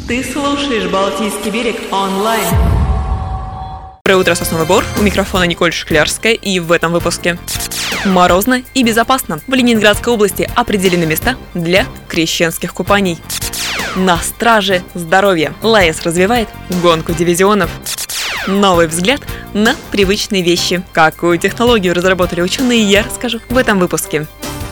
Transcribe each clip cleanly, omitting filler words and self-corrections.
Ты слушаешь «Балтийский берег» онлайн. Доброе утро, Сосновый Бор. У микрофона Николь Шклярская, и в этом выпуске. Морозно и безопасно. В Ленинградской области определены места для крещенских купаний. На страже здоровья. ЛАЭС развивает гонку дивизионов. Новый взгляд на привычные вещи. Какую технологию разработали ученые, я расскажу в этом выпуске.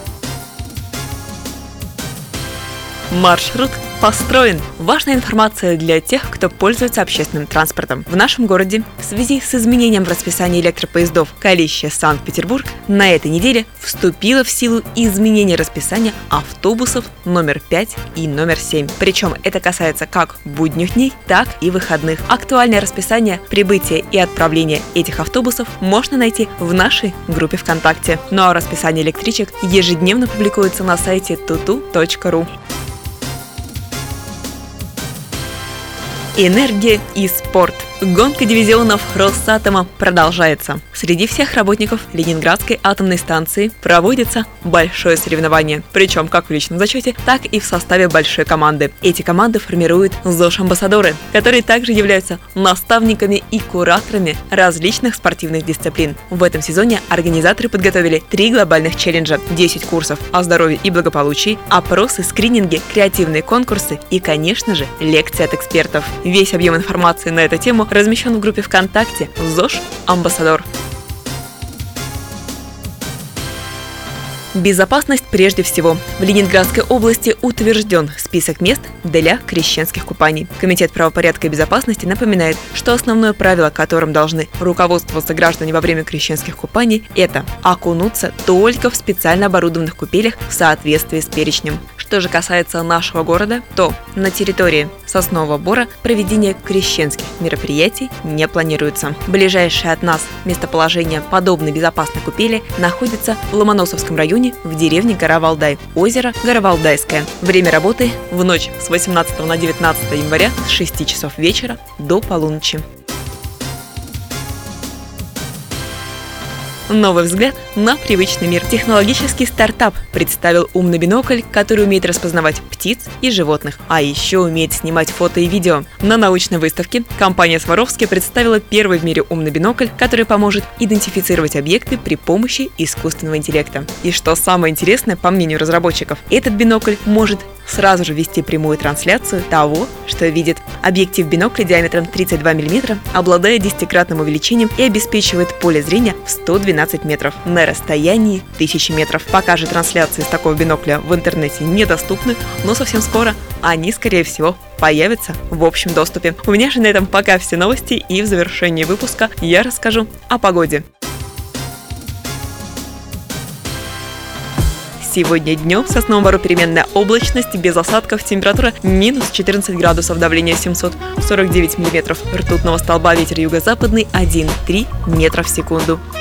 Маршрут построен. Важная информация для тех, кто пользуется общественным транспортом. В нашем городе в связи с изменением в расписании электропоездов Калище-Санкт-Петербург на этой неделе вступило в силу изменение расписания автобусов номер 5 и номер 7. Причем это касается как будних дней, так и выходных. Актуальное расписание прибытия и отправления этих автобусов можно найти в нашей группе ВКонтакте. Ну а расписание электричек ежедневно публикуется на сайте tutu.ru. Энергия и спорт. Гонка дивизионов Росатома продолжается. Среди всех работников Ленинградской атомной станции проводится большое соревнование. Причем как в личном зачете, так и в составе большой команды. Эти команды формируют ЗОЖ-амбассадоры, которые также являются наставниками и кураторами различных спортивных дисциплин. В этом сезоне организаторы подготовили 3 глобальных челленджа, 10 курсов о здоровье и благополучии, опросы, скрининги, креативные конкурсы и, конечно же, лекции от экспертов. Весь объем информации на эту тему размещен в группе ВКонтакте «ЗОЖ Амбассадор». Безопасность прежде всего. В Ленинградской области утвержден список мест для крещенских купаний. Комитет правопорядка и безопасности напоминает, что основное правило, которым должны руководствоваться граждане во время крещенских купаний, это окунуться только в специально оборудованных купелях в соответствии с перечнем. Что же касается нашего города, то на территории Соснового Бора проведение крещенских мероприятий не планируется. Ближайшее от нас местоположение подобной безопасной купели находится в Ломоносовском районе в деревне Гора-Валдай, озеро Горовалдайское. Время работы в ночь с 18 на 19 января с 6 часов вечера до полуночи. Новый взгляд на привычный мир. Технологический стартап представил умный бинокль, который умеет распознавать птиц и животных, а еще умеет снимать фото и видео. На научной выставке компания Сваровски представила первый в мире умный бинокль, который поможет идентифицировать объекты при помощи искусственного интеллекта. И что самое интересное, по мнению разработчиков, этот бинокль может сразу же вести прямую трансляцию того, что видит. Объектив бинокля диаметром 32 мм обладает 10-кратным увеличением и обеспечивает поле зрения в 112 метров на расстоянии 1000 метров. Пока же трансляции с такого бинокля в интернете недоступны, но совсем скоро они, скорее всего, появятся в общем доступе. У меня же на этом пока все новости, и в завершении выпуска я расскажу о погоде. Сегодня днем в Сосновом Бору переменная облачность, без осадков, температура минус 14 градусов, давление 749 миллиметров ртутного столба, ветер юго-западный 1,3 метра в секунду.